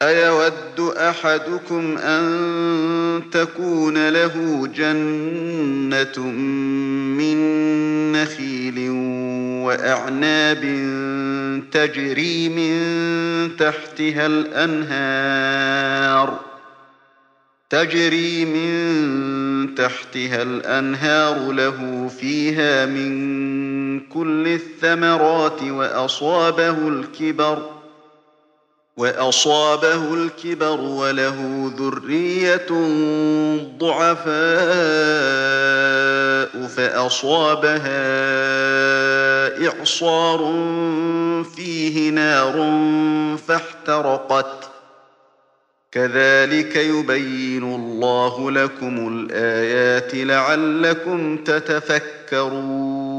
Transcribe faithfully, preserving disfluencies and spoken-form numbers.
أيود أحدكم أن تكون له جنة من نخيل وأعناب تجري من تحتها الأنهار تجري من تحتها الأنهار له فيها من كل الثمرات وأصابه الكبر وأصابه الكبر وله ذرية ضعفاء فأصابها إعصار فيه نار فاحترقت كذلك يبين الله لكم الآيات لعلكم تتفكرون